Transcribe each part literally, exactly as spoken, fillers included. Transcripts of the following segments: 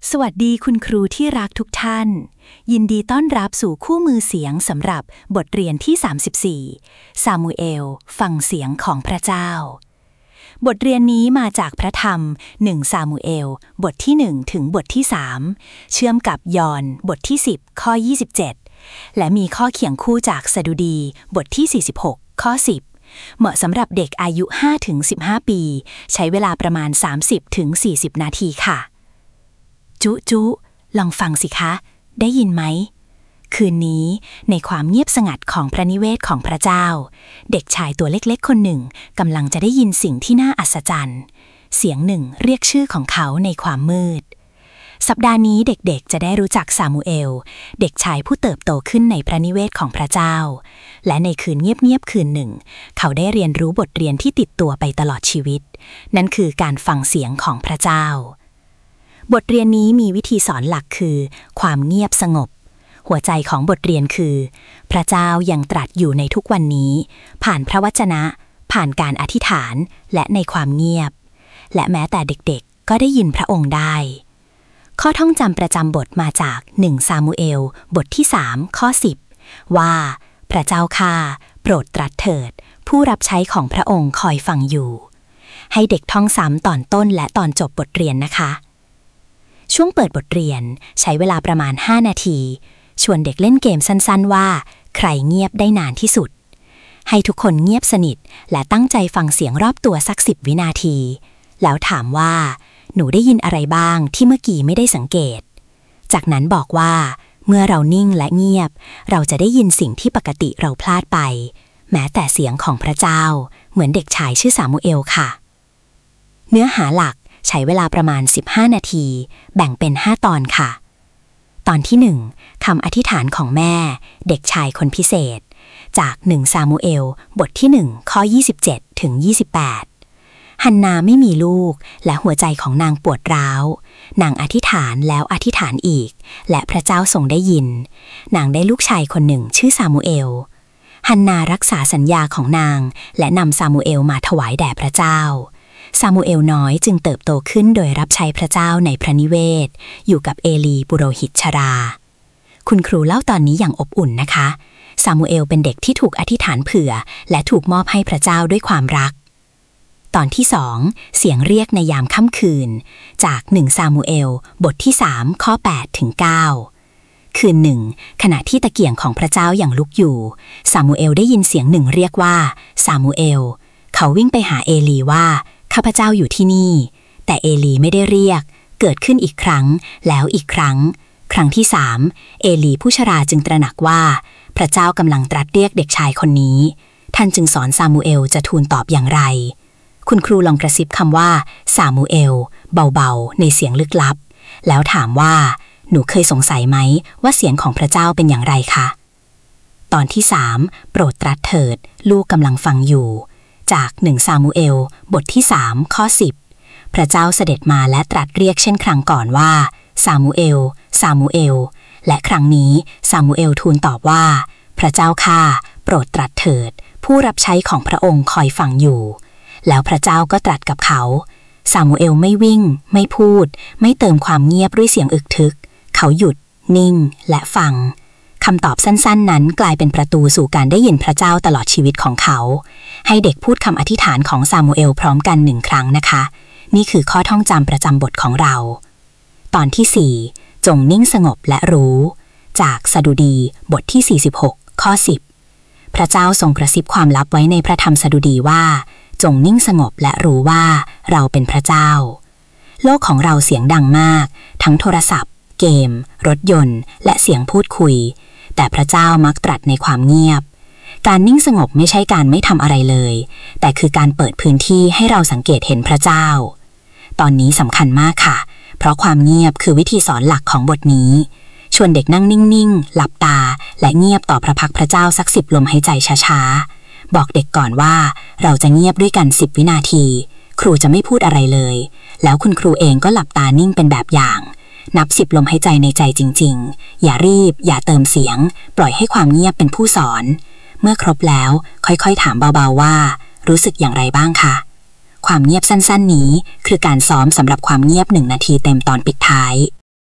สวัสดีคุณครูที่รักทุกท่านยินดีต้อนรับสู่คู่มือเสียงสำหรับบทเรียนที่สามสิบสี่ซามูเอลฟังเสียงของพระเจ้าบทเรียนนี้มาจากพระธรรมหนึ่งซามูเอลบทที่หนึ่งถึงบทที่สามเชื่อมกับยอห์นบทที่สิบข้อยี่สิบเจ็ดและมีข้อเคียงคู่จากสดุดีบทที่สี่สิบหกข้อสิบเหมาะสำหรับเด็กอายุ ห้าถึงสิบห้า ปีใช้เวลาประมาณ สามสิบถึงสี่สิบ นาทีค่ะจุจุลองฟังสิคะได้ยินไหมคืนนี้ในความเงียบสงัดของพระนิเวศของพระเจ้าเด็กชายตัวเล็กๆคนหนึ่งกำลังจะได้ยินสิ่งที่น่าอัศจรรย์เสียงหนึ่งเรียกชื่อของเขาในความมืดสัปดาห์นี้เด็กๆจะได้รู้จักซามูเอลเด็กชายผู้เติบโตขึ้นในพระนิเวศของพระเจ้าและในคืนเงียบๆคืนหนึ่งเขาได้เรียนรู้บทเรียนที่ติดตัวไปตลอดชีวิตนั่นคือการฟังเสียงของพระเจ้าบทเรียนนี้มีวิธีสอนหลักคือความเงียบสงบหัวใจของบทเรียนคือพระเจ้ายังตรัสอยู่ในทุกวันนี้ผ่านพระวจนะผ่านการอธิษฐานและในความเงียบและแม้แต่เด็กๆก็ได้ยินพระองค์ได้ข้อท่องจำประจำบทมาจากหนึ่งซามูเอลบทที่สามข้อสิบว่าพระเจ้าข้าโปรดตรัสเถิดผู้รับใช้ของพระองค์คอยฟังอยู่ให้เด็กท่องซ้ำตอนต้นและตอนจบบทเรียนนะคะช่วงเปิดบทเรียนใช้เวลาประมาณห้านาทีชวนเด็กเล่นเกมสั้นๆว่าใครเงียบได้นานที่สุดให้ทุกคนเงียบสนิทและตั้งใจฟังเสียงรอบตัวสักสิบวินาทีแล้วถามว่าหนูได้ยินอะไรบ้างที่เมื่อกี้ไม่ได้สังเกตจากนั้นบอกว่าเมื่อเรานิ่งและเงียบเราจะได้ยินสิ่งที่ปกติเราพลาดไปแม้แต่เสียงของพระเจ้าเหมือนเด็กชายชื่อซามูเอลค่ะเนื้อหาหลักใช้เวลาประมาณสิบห้านาทีแบ่งเป็นห้าตอนค่ะตอนที่หนึ่งคำอธิษฐานของแม่เด็กชายคนพิเศษจากหนึ่งซามูเอลบทที่หนึ่งข้อยี่สิบเจ็ดถึงยี่สิบแปดฮันนาไม่มีลูกและหัวใจของนางปวดร้าวนางอธิษฐานแล้วอธิษฐานอีกและพระเจ้าทรงได้ยินนางได้ลูกชายคนหนึ่งชื่อซามูเอลฮันนารักษาสัญญาของนางและนำซามูเอลมาถวายแด่พระเจ้าซามูเอลน้อยจึงเติบโตขึ้นโดยรับใช้พระเจ้าในพระนิเวศอยู่กับเอลีปุโรหิตชราคุณครูเล่าตอนนี้อย่างอบอุ่นนะคะซามูเอลเป็นเด็กที่ถูกอธิษฐานเผื่อและถูกมอบให้พระเจ้าด้วยความรักตอนที่สองเสียงเรียกในยามค่ำคืนจากหนึ่งซามูเอลบทที่สามข้อแปดถึงเก้าคืนหนึ่งขณะที่ตะเกียงของพระเจ้ายังลุกอยู่ซามูเอลได้ยินเสียงหนึ่งเรียกว่าซามูเอลเขาวิ่งไปหาเอลีว่าข้าพเจ้าอยู่ที่นี่แต่เอลีไม่ได้เรียกเกิดขึ้นอีกครั้งแล้วอีกครั้งครั้งที่สามเอลีผู้ชราจึงตระหนักว่าพระเจ้ากำลังตรัสเรียกเด็กชายคนนี้ท่านจึงสอนซามูเอลจะทูลตอบอย่างไรคุณครูลองกระซิบคำว่าซามูเอลเบาๆในเสียงลึกลับแล้วถามว่าหนูเคยสงสัยไหมว่าเสียงของพระเจ้าเป็นอย่างไรคะตอนที่สามโปรดตรัสเถิดลูกกำลังฟังอยู่จากหนึ่งซามูเอลบทที่สามข้อสิบพระเจ้าเสด็จมาและตรัสเรียกเช่นครั้งก่อนว่าซามูเอลซามูเอลและครั้งนี้ซามูเอลทูลตอบว่าพระเจ้าข้าโปรดตรัสเถิดผู้รับใช้ของพระองค์คอยฟังอยู่แล้วพระเจ้าก็ตรัสกับเขาซามูเอลไม่วิ่งไม่พูดไม่เติมความเงียบด้วยเสียงอึกทึกเขาหยุดนิ่งและฟังคำตอบสั้นๆนั้นกลายเป็นประตูสู่การได้ยินพระเจ้าตลอดชีวิตของเขาให้เด็กพูดคำอธิษฐานของซามูเอลพร้อมกันหนึ่งครั้งนะคะนี่คือข้อท่องจำประจำบทของเราตอนที่สี่จงนิ่งสงบและรู้จากสดุดีบทที่สี่สิบหกข้อสิบพระเจ้าทรงกระซิบความลับไว้ในพระธรรมสดุดีว่าจงนิ่งสงบและรู้ว่าเราเป็นพระเจ้าโลกของเราเสียงดังมากทั้งโทรศัพท์เกมรถยนต์และเสียงพูดคุยแต่พระเจ้ามักตรัสในความเงียบการนิ่งสงบไม่ใช่การไม่ทำอะไรเลยแต่คือการเปิดพื้นที่ให้เราสังเกตเห็นพระเจ้าตอนนี้สำคัญมากค่ะเพราะความเงียบคือวิธีสอนหลักของบทนี้ชวนเด็กนั่งนิ่งๆหลับตาและเงียบต่อพระพักพระเจ้าสักสิบลมหายใจช้าๆบอกเด็กก่อนว่าเราจะเงียบด้วยกันสิบวินาทีครูจะไม่พูดอะไรเลยแล้วคุณครูเองก็หลับตานิ่งเป็นแบบอย่างนับสิบลมหายใจในใจจริงๆอย่ารีบอย่าเติมเสียงปล่อยให้ความเงียบเป็นผู้สอนเมื่อครบแล้วค่อยๆถามเบาๆว่ารู้สึกอย่างไรบ้างคะความเงียบสั้นๆนี้คือการซ้อมสำหรับความเงียบหนึ่งนาทีเต็มตอนปิดท้าย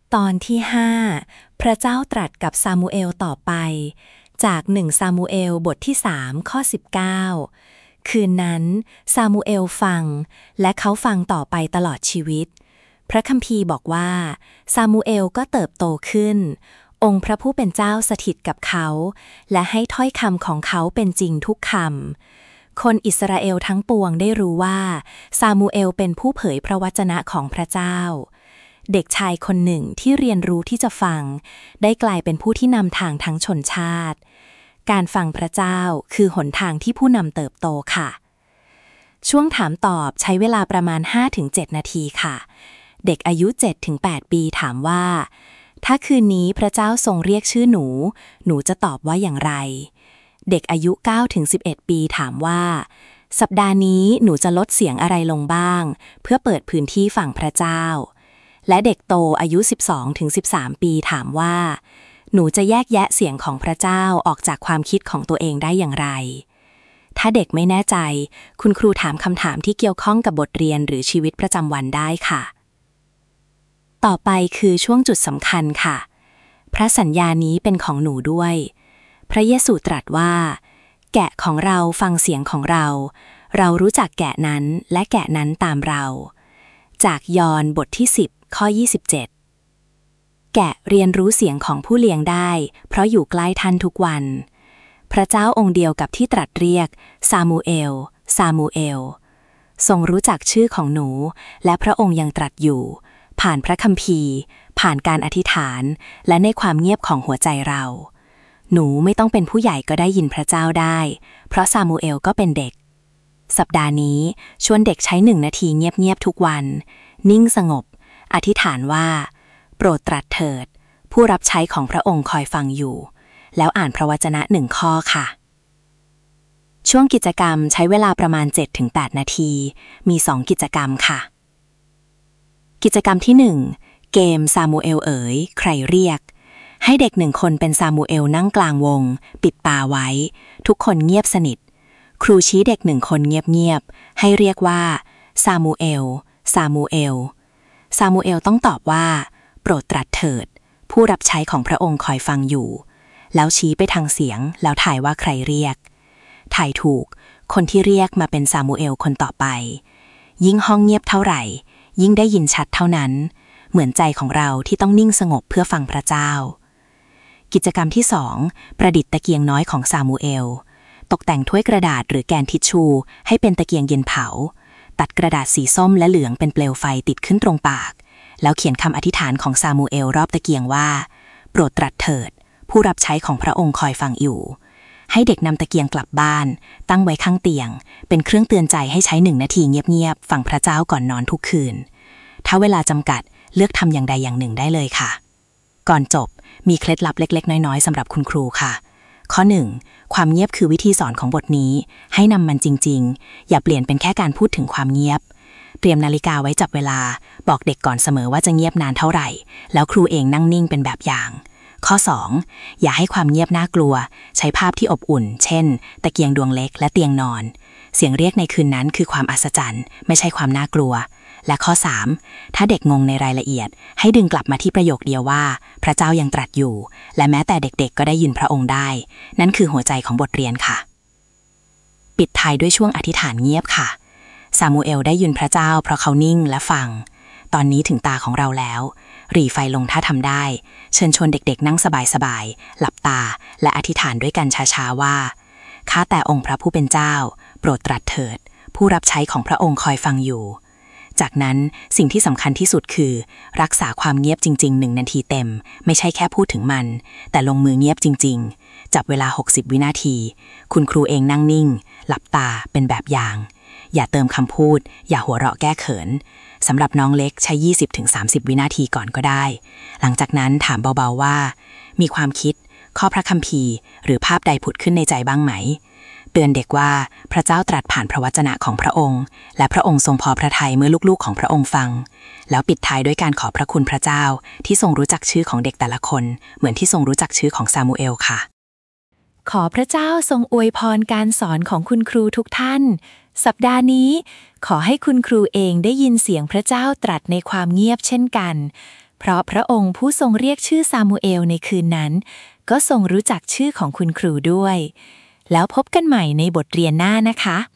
ตอนที่ห้าพระเจ้าตรัสกับซามูเอลต่อไปจากหนึ่งซามูเอลบทที่สามข้อสิบเก้าคืนนั้นซามูเอลฟังและเขาฟังต่อไปตลอดชีวิตพระคัมภีร์บอกว่าซามูเอลก็เติบโตขึ้นองค์พระผู้เป็นเจ้าสถิตกับเขาและให้ถ้อยคำของเขาเป็นจริงทุกคำคนอิสราเอลทั้งปวงได้รู้ว่าซามูเอลเป็นผู้เผยพระวจนะของพระเจ้าเด็กชายคนหนึ่งที่เรียนรู้ที่จะฟังได้กลายเป็นผู้ที่นำทางทั้งชนชาติการฟังพระเจ้าคือหนทางที่ผู้นำเติบโตค่ะช่วงถามตอบใช้เวลาประมาณ ห้าถึงเจ็ด นาทีค่ะเด็กอายุ เจ็ดถึงแปด ปีถามว่าถ้าคืนนี้พระเจ้าทรงเรียกชื่อหนูหนูจะตอบว่าอย่างไรเด็กอายุ เก้าถึงสิบเอ็ด ปีถามว่าสัปดาห์นี้หนูจะลดเสียงอะไรลงบ้างเพื่อเปิดพื้นที่ฟังพระเจ้าและเด็กโตอายุ สิบสองถึงสิบสาม ปีถามว่าหนูจะแยกแยะเสียงของพระเจ้าออกจากความคิดของตัวเองได้อย่างไรถ้าเด็กไม่แน่ใจคุณครูถามคำถามที่เกี่ยวข้องกับบทเรียนหรือชีวิตประจำวันได้ค่ะต่อไปคือช่วงจุดสำคัญค่ะพระสัญญานี้เป็นของหนูด้วยพระเยซูตรัสว่าแกะของเราฟังเสียงของเราเรารู้จักแกะนั้นและแกะนั้นตามเราจากยอห์นบทที่สิบข้อยี่สิบเจ็ดแกะเรียนรู้เสียงของผู้เลี้ยงได้เพราะอยู่ใกล้ท่านทุกวันพระเจ้าองค์เดียวกับที่ตรัสเรียกซามูเอลซามูเอลทรงรู้จักชื่อของหนูและพระองค์ยังตรัสอยู่ผ่านพระคัมภีร์ผ่านการอธิษฐานและในความเงียบของหัวใจเราหนูไม่ต้องเป็นผู้ใหญ่ก็ได้ยินพระเจ้าได้เพราะซามูเอลก็เป็นเด็กสัปดาห์นี้ชวนเด็กใช้หนึ่งนาทีเงียบๆทุกวันนิ่งสงบอธิษฐานว่าโปรดตรัสเถิดผู้รับใช้ของพระองค์คอยฟังอยู่แล้วอ่านพระวจนะหนึ่งข้อค่ะช่วงกิจกรรมใช้เวลาประมาณ เจ็ดถึงแปด นาทีมีสองกิจกรรมค่ะกิจกรรมที่หนึ่งเกมซามูเอลเอ๋ยใครเรียกให้เด็กหนึ่งคนเป็นซามูเอลนั่งกลางวงปิดตาไว้ทุกคนเงียบสนิทครูชี้เด็กหนึ่งคนเงียบๆให้เรียกว่าซามูเอลซามูเอลซามูเอลต้องตอบว่าโปรดตรัสเถิดผู้รับใช้ของพระองค์คอยฟังอยู่แล้วชี้ไปทางเสียงแล้วถ่ายว่าใครเรียกถ่ายถูกคนที่เรียกมาเป็นซามูเอลคนต่อไปยิ่งห้องเงียบเท่าไหร่ยิ่งได้ยินชัดเท่านั้นเหมือนใจของเราที่ต้องนิ่งสงบเพื่อฟังพระเจ้ากิจกรรมที่สองประดิษฐ์ตะเกียงน้อยของซามูเอลตกแต่งถ้วยกระดาษหรือแกนทิชชูให้เป็นตะเกียงเย็นเผาตัดกระดาษสีส้มและเหลืองเป็นเปลวไฟติดขึ้นตรงปากแล้วเขียนคำอธิษฐานของซามูเอลรอบตะเกียงว่าโปรดตรัสเถิดผู้รับใช้ของพระองค์คอยฟังอยู่ให้เด็กนำตะเกียงกลับบ้านตั้งไว้ข้างเตียงเป็นเครื่องเตือนใจให้ใช้หนึ่งนาทีเงียบๆฟังพระเจ้าก่อนนอนทุกคืนถ้าเวลาจำกัดเลือกทำอย่างใดอย่างหนึ่งได้เลยค่ะก่อนจบมีเคล็ดลับเล็กๆน้อยๆสำหรับคุณครูค่ะข้อหนึ่งความเงียบคือวิธีสอนของบทนี้ให้นำมันจริงๆอย่าเปลี่ยนเป็นแค่การพูดถึงความเงียบเตรียมนาฬิกาไว้จับเวลาบอกเด็กก่อนเสมอว่าจะเงียบนานเท่าไหร่แล้วครูเองนั่งนิ่งเป็นแบบอย่างข้อสองอย่าให้ความเงียบน่ากลัวใช้ภาพที่อบอุ่นเช่นตะเกียงดวงเล็กและเตียงนอนเสียงเรียกในคืนนั้นคือความอัศจรรย์ไม่ใช่ความน่ากลัวและข้อสามถ้าเด็กงงในรายละเอียดให้ดึงกลับมาที่ประโยคเดียวว่าพระเจ้ายังตรัสอยู่และแม้แต่เด็กๆก็ได้ยินพระองค์ได้นั่นคือหัวใจของบทเรียนค่ะปิดท้ายด้วยช่วงอธิษฐานเงียบค่ะซามูเอลได้ยินพระเจ้าเพราะเขานิ่งและฟังตอนนี้ถึงตาของเราแล้วหรี่ไฟลงถ้าทำได้เชิญชวนเด็กๆนั่งสบายๆหลับตาและอธิษฐานด้วยกันช้าๆว่าข้าแต่องค์พระผู้เป็นเจ้าโปรดตรัสเถิดผู้รับใช้ของพระองค์คอยฟังอยู่จากนั้นสิ่งที่สำคัญที่สุดคือรักษาความเงียบจริงๆหนึ่งนาทีเต็มไม่ใช่แค่พูดถึงมันแต่ลงมือเงียบจริงๆจับเวลาหกสิบวินาทีคุณครูเองนั่งนิ่งหลับตาเป็นแบบอย่างอย่าเติมคำพูดอย่าหัวเราะแก้เขินสำหรับน้องเล็กใช้ ยี่สิบถึงสามสิบ วินาทีก่อนก็ได้หลังจากนั้นถามเบาๆว่ามีความคิดข้อพระคัมภีร์หรือภาพใดผุดขึ้นในใจบ้างไหมเตือนเด็กว่าพระเจ้าตรัสผ่านพระวจนะของพระองค์และพระองค์ทรงพอพระทัยเมื่อลูกๆของพระองค์ฟังแล้วปิดท้ายด้วยการขอบพระคุณพระเจ้าที่ทรงรู้จักชื่อของเด็กแต่ละคนเหมือนที่ทรงรู้จักชื่อของซามูเอลค่ะขอพระเจ้าทรงอวยพรการสอนของคุณครูทุกท่านสัปดาห์นี้ขอให้คุณครูเองได้ยินเสียงพระเจ้าตรัสในความเงียบเช่นกันเพราะพระองค์ผู้ทรงเรียกชื่อซามูเอลในคืนนั้นก็ทรงรู้จักชื่อของคุณครูด้วยแล้วพบกันใหม่ในบทเรียนหน้านะคะ